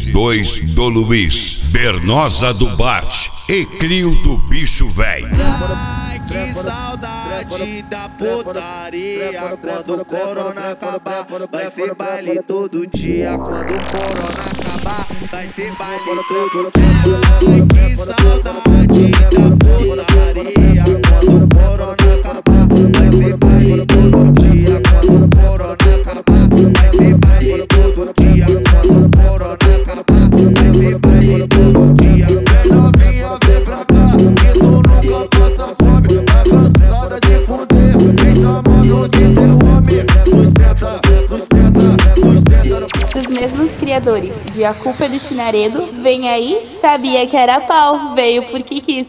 G2 do Luiz, Bernosa do Bart e Crio do Bicho Velho. Ai, que saudade da putaria. Quando o corona acabar, vai ser baile todo dia. Quando o corona acabar, vai ser baile todo dia. Ai, que saudade da putaria. Quando o corona acabar, vai ser baile todo dia. Quando o corona acabar, vai ser baile todo dia. Quando o corona acabar, vai ser baile todo dia. Vem novinha, vem pra cá, que tu nunca passa fome. Tá cansada de fuder, vem chamando de teu homem. Sustenta, sustenta, sustenta. Dos mesmos criadores de A Culpa é do Chinaredo, vem aí, sabia que era pau, veio porque quis.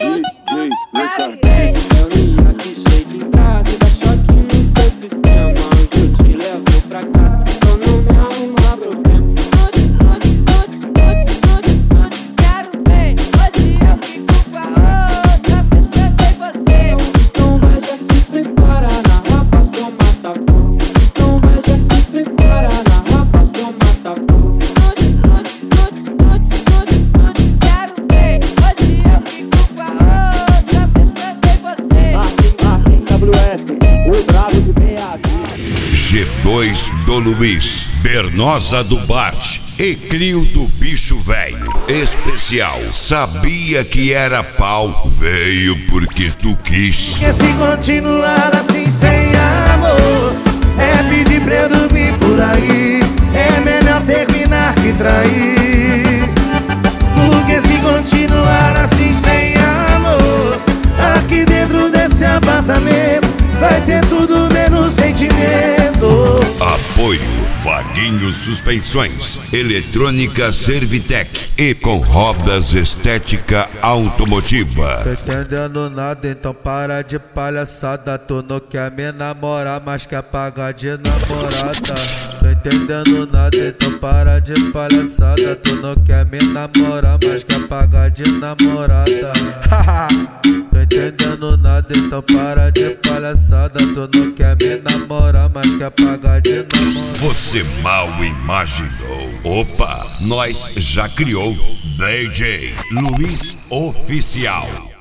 G2 do Luiz, Bernosa do Bart e Crio do Bicho Velho. Especial, sabia que era pau, veio porque tu quis. Porque se continuar assim sem amor, é pedir pra eu dormir por aí. É melhor terminar que trair. Porque se continuar assim sem amor, aqui dentro desse apartamento vai ter tudo menos sentimento. Apoio Vaguinho Suspensões, Eletrônica Servitec e com rodas estética automotiva. Tô entendendo nada, então para de palhaçada. Tu não quer me namorar, mas quer pagar de namorada. Tô entendendo nada, então para de palhaçada. Tu não quer me namorar, mas quer pagar de namorada. Tô entendendo nada, então para de palhaçada. Tu não quer me namorar, mas quer pagar de namorada. Você mal imaginou. Opa, nós já criou DJ Luiz Oficial.